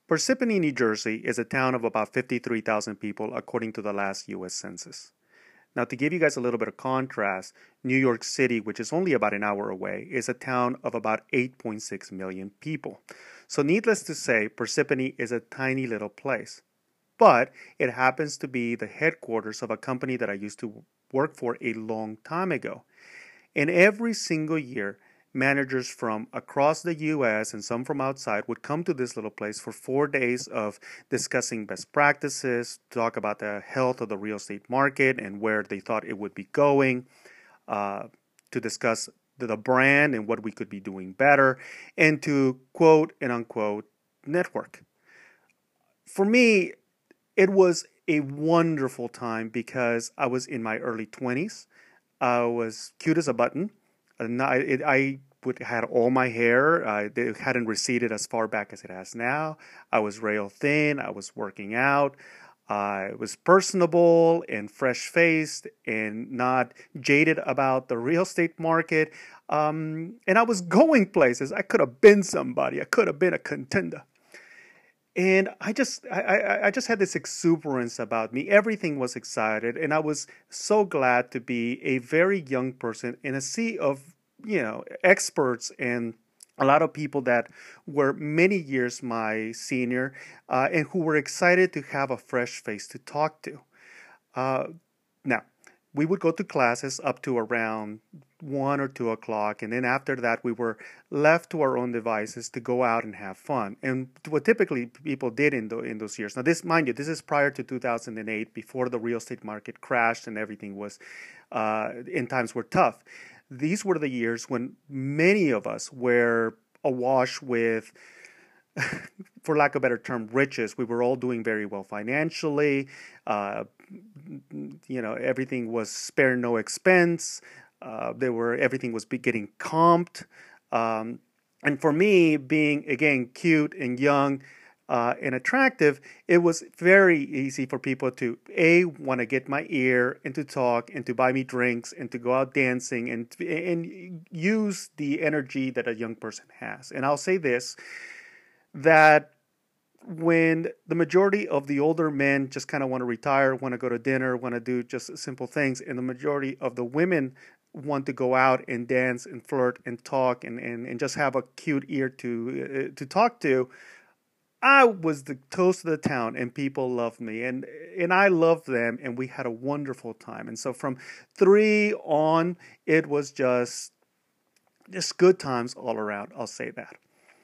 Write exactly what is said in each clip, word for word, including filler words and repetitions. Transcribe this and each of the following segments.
Parsippany, New Jersey is a town of about fifty-three thousand people according to the last U S Census. Now, to give you guys a little bit of contrast, New York City, which is only about an hour away, is a town of about eight point six million people. So, needless to say, Parsippany is a tiny little place. But it happens to be the headquarters of a company that I used to work for a long time ago. And every single year, managers from across the U S and some from outside would come to this little place for four days of discussing best practices, talk about the health of the real estate market and where they thought it would be going, uh, to discuss the brand and what we could be doing better, and to quote and unquote network. For me, it was a wonderful time because I was in my early twenties. I was cute as a button. And I, it, I would, had all my hair. Uh, it hadn't receded as far back as it has now. I was rail thin. I was working out. I was personable and fresh-faced and not jaded about the real estate market. Um, and I was going places. I could have been somebody. I could have been a contender. And I just, I, I, I just had this exuberance about me. Everything was excited, and I was so glad to be a very young person in a sea of, you know, experts and a lot of people that were many years my senior, uh, and who were excited to have a fresh face to talk to. Uh, now, we would go to classes up to around one or two o'clock, and then after that, we were left to our own devices to go out and have fun. And what typically people did in, the, in those years. Now, this, mind you, this is prior to two thousand eight, before the real estate market crashed and everything was, uh, in times were tough. These were the years when many of us were awash with, for lack of a better term, riches. We were all doing very well financially. Uh, you know, everything was spare no expense. Uh, there were everything was getting comped. Um, and for me, being again cute and young uh, and attractive, it was very easy for people to a want to get my ear and to talk and to buy me drinks and to go out dancing and and use the energy that a young person has. And I'll say this, that when the majority of the older men just kind of want to retire, want to go to dinner, want to do just simple things, and the majority of the women want to go out and dance and flirt and talk and, and, and just have a cute ear to uh, to talk to, I was the toast of the town, and people loved me, and and I loved them, and we had a wonderful time. And so from three on, it was just just good times all around. I'll say that.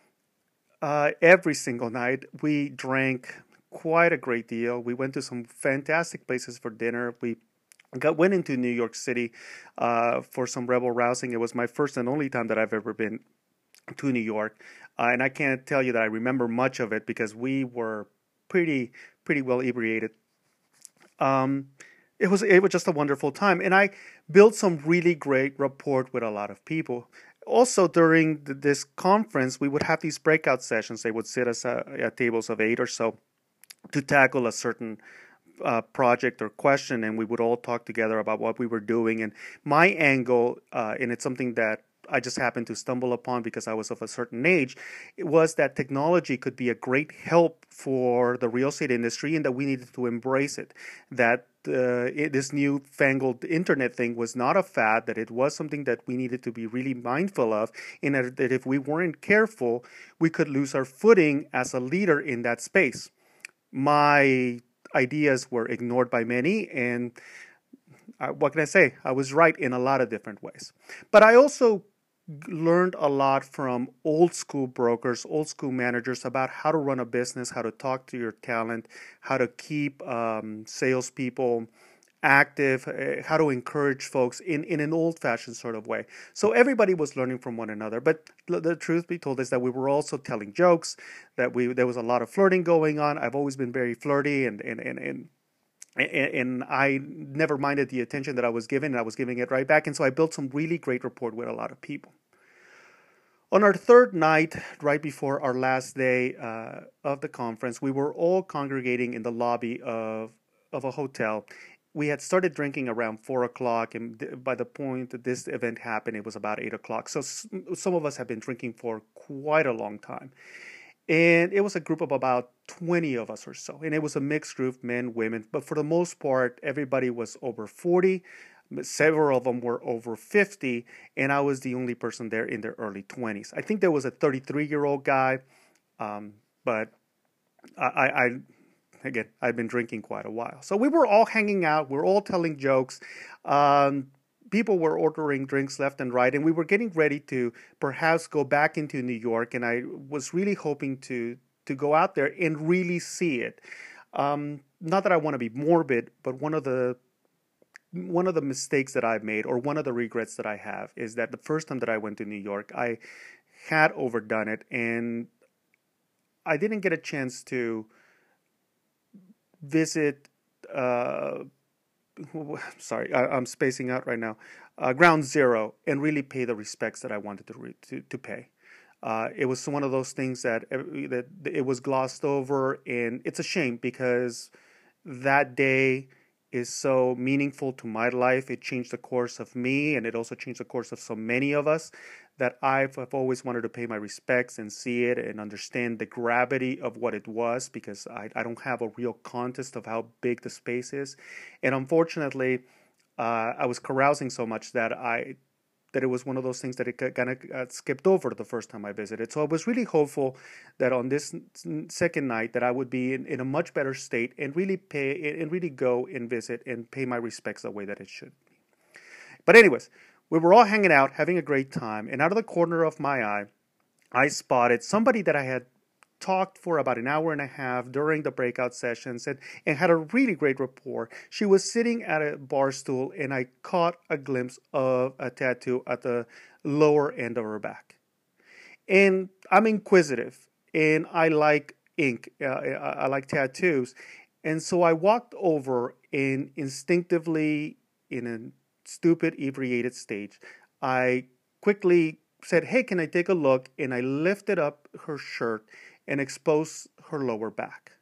Uh, every single night, we drank quite a great deal. We went to some fantastic places for dinner. We got went into New York City uh, for some rebel rousing. It was my first and only time that I've ever been to New York, uh, and I can't tell you that I remember much of it because we were pretty pretty well inebriated. Um, it was it was just a wonderful time, and I built some really great rapport with a lot of people. Also, during th- this conference, we would have these breakout sessions. They would sit us uh, at tables of eight or so to tackle a certain uh, project or question, and we would all talk together about what we were doing. And my angle, uh, and it's something that I just happened to stumble upon because I was of a certain age, it was that technology could be a great help for the real estate industry and that we needed to embrace it. That uh, it, this newfangled internet thing was not a fad, that it was something that we needed to be really mindful of, and that, that if we weren't careful, we could lose our footing as a leader in that space. My ideas were ignored by many, and uh, what can I say? I was right in a lot of different ways. But I also learned a lot from old school brokers, old school managers about how to run a business, how to talk to your talent, how to keep um, salespeople active, uh, how to encourage folks in, in an old-fashioned sort of way. So everybody was learning from one another. But the, the truth be told is that we were also telling jokes, that we there was a lot of flirting going on. I've always been very flirty, and and and, and and I never minded the attention that I was given, and I was giving it right back. And so I built some really great rapport with a lot of people. On our third night, right before our last day uh, of the conference, we were all congregating in the lobby of of a hotel. We had started drinking around four o'clock, and th- by the point that this event happened, it was about eight o'clock. So s- some of us had been drinking for quite a long time. And it was a group of about twenty of us or so. And it was a mixed group, men, women. But for the most part, everybody was over forty. Several of them were over fifty. And I was the only person there in their early twenties. I think there was a thirty-three-year-old guy. Um, but I, I, I, again, I'd been drinking quite a while. So we were all hanging out. We were all telling jokes. Um, people were ordering drinks left and right, and we were getting ready to perhaps go back into New York, and I was really hoping to to go out there and really see it. Um, not that I want to be morbid, but one of the one of the mistakes that I've made, or one of the regrets that I have, is that the first time that I went to New York, I had overdone it, and I didn't get a chance to visit. Uh, sorry, I, I'm spacing out right now. Uh, Ground Zero, and really pay the respects that I wanted to re- to, to pay. Uh, it was one of those things that that it was glossed over, and it's a shame because that day is so meaningful to my life. It changed the course of me, and it also changed the course of so many of us, that I've, I've always wanted to pay my respects and see it and understand the gravity of what it was, because I, I don't have a real context of how big the space is. And unfortunately, uh, I was carousing so much that I that it was one of those things that it kind of uh, skipped over the first time I visited. So I was really hopeful that on this second night that I would be in, in a much better state and really pay and really go and visit and pay my respects the way that it should be. But anyways, we were all hanging out, having a great time, and out of the corner of my eye, I spotted somebody that I had talked for about an hour and a half during the breakout sessions and, and had a really great rapport. She was sitting at a bar stool, and I caught a glimpse of a tattoo at the lower end of her back. And I'm inquisitive, and I like ink. Uh, I like tattoos. And so I walked over, and instinctively, in a stupid, inebriated stage, I quickly said, "Hey, can I take a look?" And I lifted up her shirt and exposed her lower back.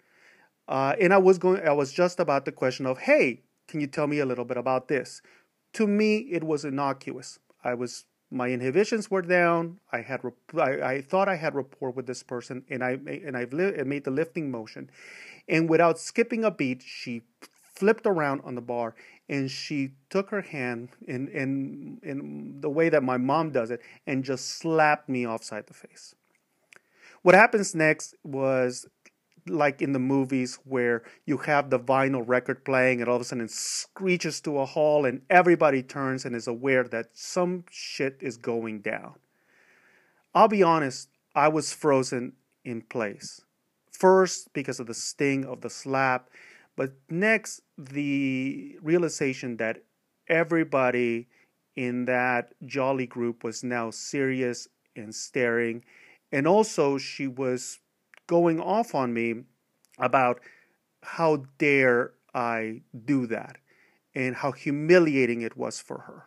Uh, and I was going, I was just about the question of, "Hey, can you tell me a little bit about this?" To me, it was innocuous. I was, my inhibitions were down. I had, I, I thought I had rapport with this person, and I and I made the lifting motion, and without skipping a beat, she flipped around on the bar, and she took her hand in in in the way that my mom does it, and just slapped me offside the face. What happens next was like in the movies where you have the vinyl record playing, and all of a sudden it screeches to a halt, and everybody turns and is aware that some shit is going down. I'll be honest, I was frozen in place. First, because of the sting of the slap, but next, the realization that everybody in that jolly group was now serious and staring. And also, she was going off on me about how dare I do that and how humiliating it was for her.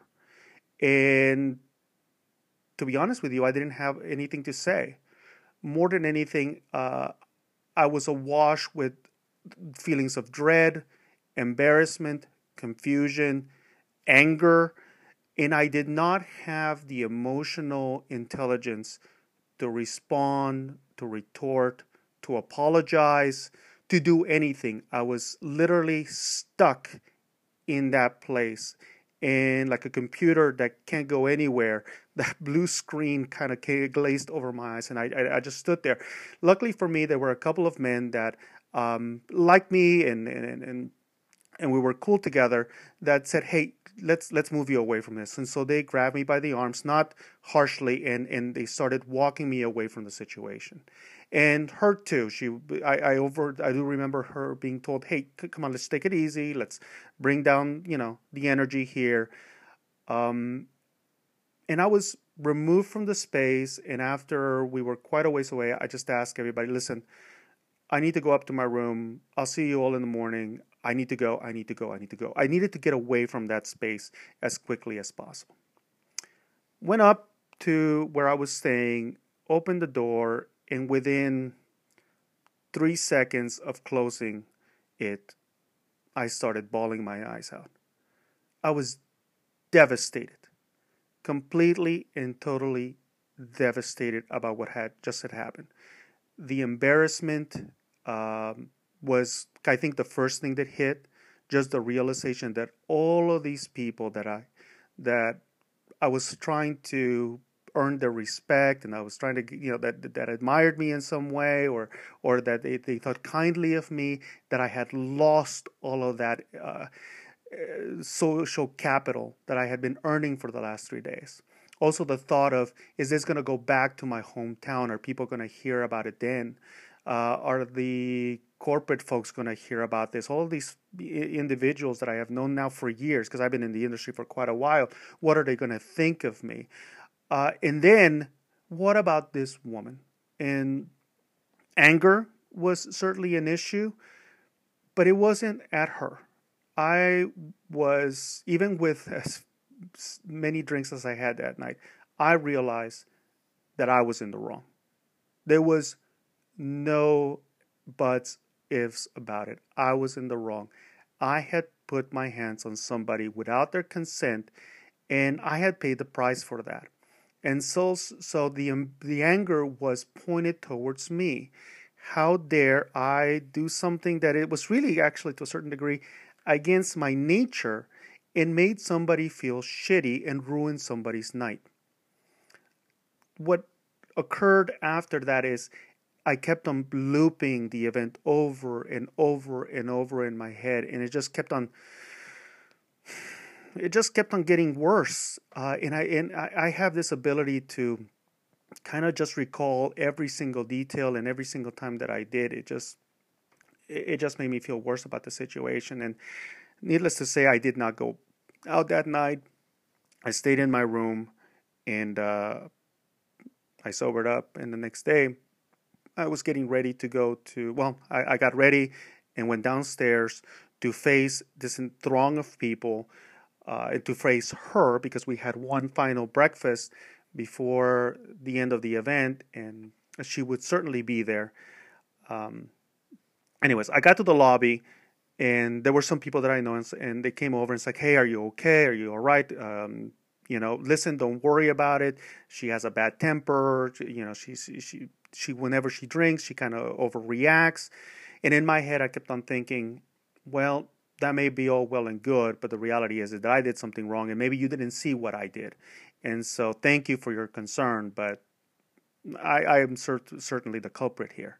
And to be honest with you, I didn't have anything to say. More than anything, uh, I was awash with feelings of dread, embarrassment, confusion, anger, and I did not have the emotional intelligence to respond, to retort, to apologize, to do anything. I was literally stuck in that place. And like a computer that can't go anywhere, that blue screen kind of glazed over my eyes, and I, I, I just stood there. Luckily for me, there were a couple of men that um, liked me, and and and and we were cool together, that said, "Hey, let's let's move you away from this." And so they grabbed me by the arms, not harshly, and, and they started walking me away from the situation. And her too. She, I, I over, I do remember her being told, "Hey, come on, let's take it easy. Let's bring down, you know, the energy here." Um, and I was removed from the space. And after we were quite a ways away, I just asked everybody, "Listen, I need to go up to my room. I'll see you all in the morning. I need to go, I need to go, I need to go." I needed to get away from that space as quickly as possible. Went up to where I was staying, opened the door, and within three seconds of closing it, I started bawling my eyes out. I was devastated, completely and totally devastated about what had just had happened. the embarrassment um, was, I think, the first thing that hit. Just the realization that all of these people that I that I was trying to earn their respect, and I was trying to, you know, that that admired me in some way, or or that they, they thought kindly of me, that I had lost all of that uh, social capital that I had been earning for the last three days. Also, the thought of, is this going to go back to my hometown? Are people going to hear about it then? Uh, are the corporate folks going to hear about this? All these individuals that I have known now for years, because I've been in the industry for quite a while, what are they going to think of me? Uh, and then, what about this woman? And anger was certainly an issue, but it wasn't at her. I was, even with as many drinks as I had that night, I realized that I was in the wrong. There was no buts, ifs about it. I was in the wrong. I had put my hands on somebody without their consent, and I had paid the price for that. And so, so the the anger was pointed towards me. How dare I do something that it was really, actually, to a certain degree, against my nature, and made somebody feel shitty and ruined somebody's night. What occurred after that is I kept on looping the event over and over and over in my head, and it just kept on it just kept on getting worse. Uh, and I and I, I have this ability to kind of just recall every single detail, and every single time that I did, it just it just made me feel worse about the situation. And needless to say, I did not go out that night. I stayed in my room, and uh, I sobered up. And the next day, I was getting ready to go to, well, I, I got ready and went downstairs to face this throng of people, uh, and to face her, because we had one final breakfast before the end of the event, and she would certainly be there. Um, anyways, I got to the lobby, and there were some people that I know, and, and they came over and said, "Hey, are you okay? Are you all right? Um, you know, listen, don't worry about it. She has a bad temper. You know, she she she whenever she drinks, she kind of overreacts." And in my head, I kept on thinking, well, that may be all well and good, but the reality is that I did something wrong, and maybe you didn't see what I did. And so, thank you for your concern, but I, I am cert- certainly the culprit here.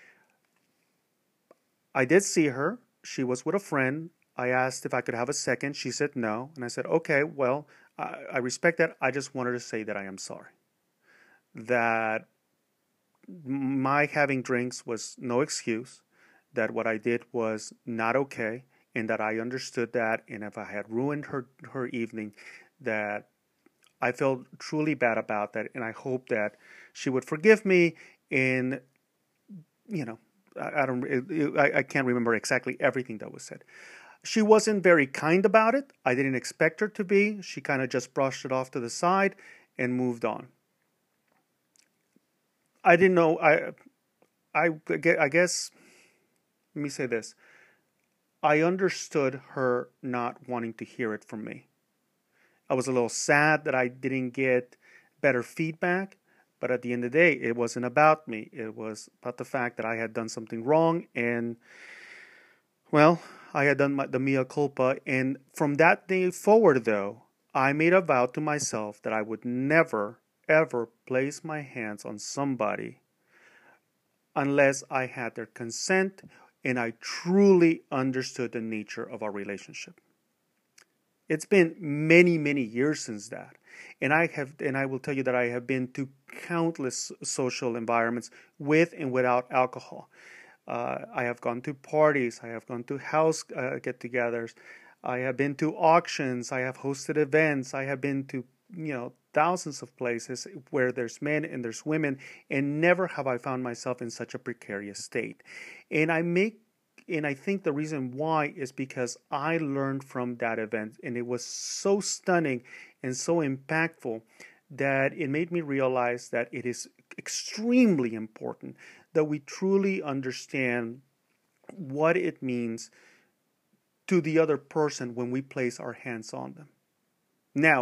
I did see her. She was with a friend. I asked if I could have a second. She said no. And I said, okay, well, I, I respect that. I just wanted to say that I am sorry. That my having drinks was no excuse. That what I did was not okay. And that I understood that. And if I had ruined her, her evening, that I felt truly bad about that. And I hope that she would forgive me. And, you know, I don't. I, I can't remember exactly everything that was said. She wasn't very kind about it. I didn't expect her to be. She kind of just brushed it off to the side and moved on. I didn't know. I, I, I guess. Let me say this. I understood her not wanting to hear it from me. I was a little sad that I didn't get better feedback. But at the end of the day, it wasn't about me. It was about the fact that I had done something wrong, and, well, I had done my, the mea culpa. And from that day forward, though, I made a vow to myself that I would never, ever place my hands on somebody unless I had their consent and I truly understood the nature of our relationship. It's been many, many years since that. And I have, and I will tell you that I have been to countless social environments with and without alcohol. Uh, I have gone to parties. I have gone to house uh, get-togethers. I have been to auctions. I have hosted events. I have been to, you know, thousands of places where there's men and there's women, and never have I found myself in such a precarious state. And I make And I think the reason why is because I learned from that event, and it was so stunning and so impactful that it made me realize that it is extremely important that we truly understand what it means to the other person when we place our hands on them. Now,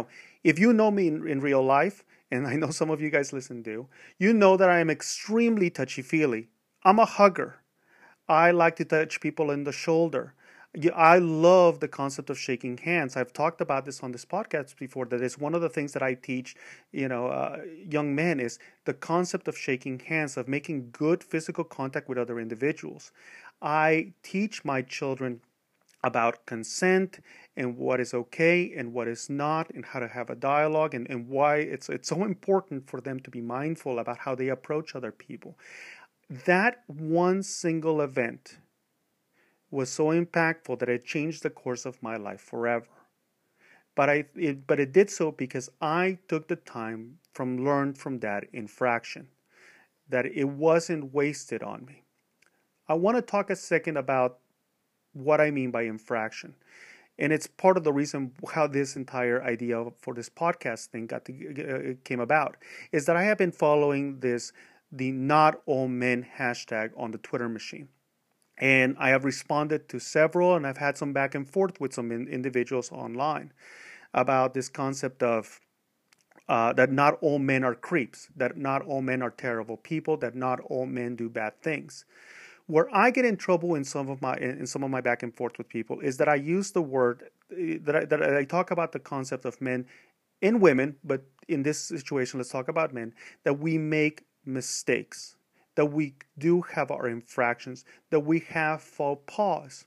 If you know me in, in real life, and I know some of you guys listen do, you know that I am extremely touchy-feely. I'm a hugger. I like to touch people in the shoulder. I love the concept of shaking hands. I've talked about this on this podcast before. That is one of the things that I teach, you know, uh, young men is the concept of shaking hands, of making good physical contact with other individuals. I teach my children about consent and what is okay and what is not, and how to have a dialogue, and, and why it's it's so important for them to be mindful about how they approach other people. That one single event was so impactful that it changed the course of my life forever. But I, it, but it did so because I took the time from learned from that infraction, that it wasn't wasted on me. I want to talk a second about what I mean by infraction, and it's part of the reason how this entire idea for this podcast thing got to, uh, came about. Is that I have been following this the Not All Men hashtag on the Twitter machine. And I have responded to several, and I've had some back and forth with some in, individuals online about this concept of uh, that not all men are creeps, that not all men are terrible people, that not all men do bad things. Where I get in trouble in some of my in some of my back and forth with people is that I use the word that I, that I talk about the concept of men and women, but in this situation, let's talk about men, that we make mistakes, that we do have our infractions, that we have faux pas,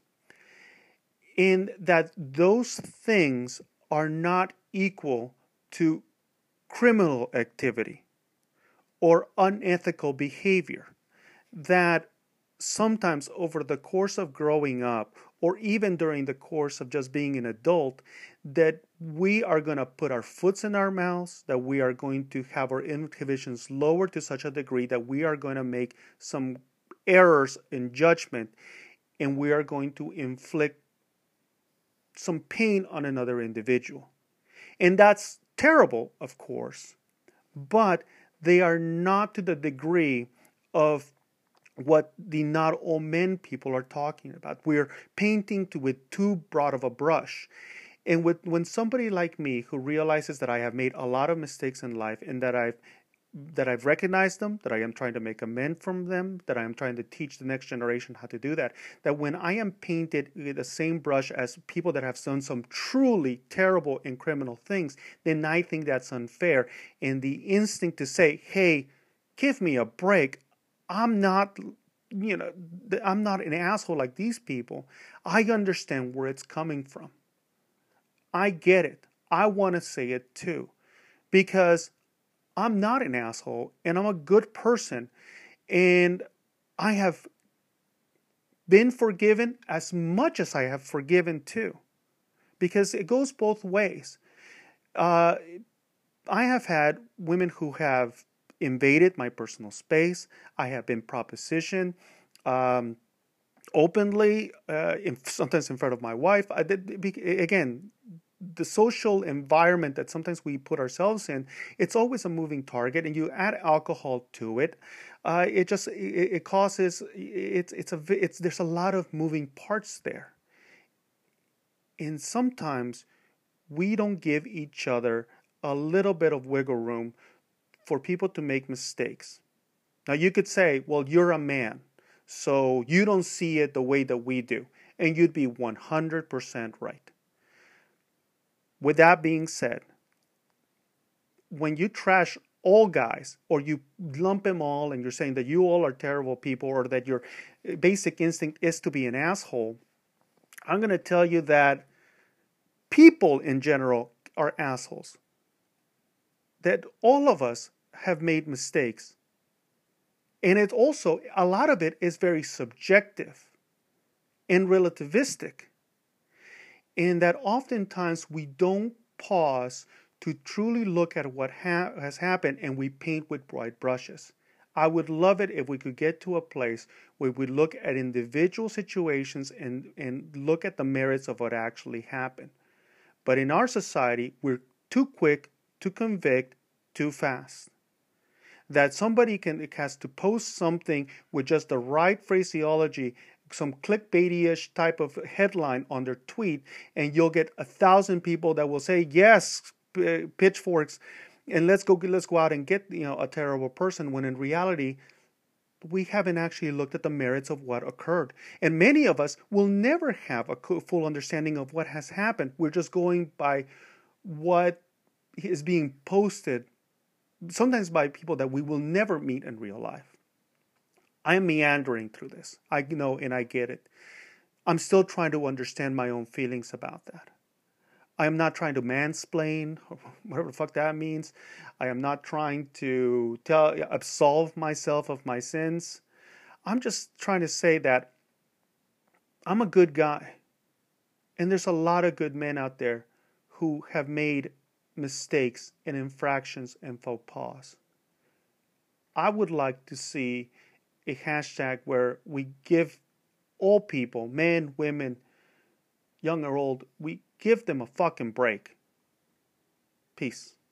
and that those things are not equal to criminal activity or unethical behavior. That sometimes over the course of growing up, or even during the course of just being an adult, that we are going to put our foots in our mouths, that we are going to have our inhibitions lowered to such a degree that we are going to make some errors in judgment, and we are going to inflict some pain on another individual. And that's terrible, of course, but they are not to the degree of what the not all men people are talking about. We're painting to, with too broad of a brush. And with, when somebody like me who realizes that I have made a lot of mistakes in life, and that I've that I've recognized them, that I am trying to make amends from them, that I am trying to teach the next generation how to do that, that when I am painted with the same brush as people that have done some truly terrible and criminal things, then I think that's unfair. And the instinct to say, hey, give me a break. I'm not, you know, I'm not an asshole like these people. I understand where it's coming from. I get it. I want to say it too. Because I'm not an asshole, and I'm a good person, and I have been forgiven as much as I have forgiven too, because it goes both ways. Uh, I have had women who have invaded my personal space. I have been propositioned um, openly, uh, in, sometimes in front of my wife. I did, again, the social environment that sometimes we put ourselves in, it's always a moving target, and you add alcohol to it, uh, it just it, it causes it's it's a it's there's a lot of moving parts there, and sometimes we don't give each other a little bit of wiggle room for people to make mistakes. Now you could say, well, you're a man, so you don't see it the way that we do, and you'd be one hundred percent right. With that being said, when you trash all guys, or you lump them all, and you're saying that you all are terrible people, or that your basic instinct is to be an asshole, I'm going to tell you that people in general are assholes. That all of us have made mistakes. And it also, a lot of it is very subjective and relativistic. In that oftentimes we don't pause to truly look at what ha- has happened, and we paint with bright brushes. I would love it if we could get to a place where we look at individual situations and, and look at the merits of what actually happened. But in our society, we're too quick to convict too fast. That somebody can has to post something with just the right phraseology, some clickbaity-ish type of headline on their tweet, and you'll get a thousand people that will say, yes, p- pitchforks and let's go let's go out and get, you know, a terrible person, when in reality we haven't actually looked at the merits of what occurred. And many of us will never have a full understanding of what has happened. We're just going by what is being posted, sometimes by people that we will never meet in real life. I am meandering through this. I know, and I get it. I'm still trying to understand my own feelings about that. I am not trying to mansplain, or whatever the fuck that means. I am not trying to tell, absolve myself of my sins. I'm just trying to say that I'm a good guy. And there's a lot of good men out there who have made mistakes and infractions and faux pas. I would like to see a hashtag where we give all people, men, women, young or old, we give them a fucking break. Peace.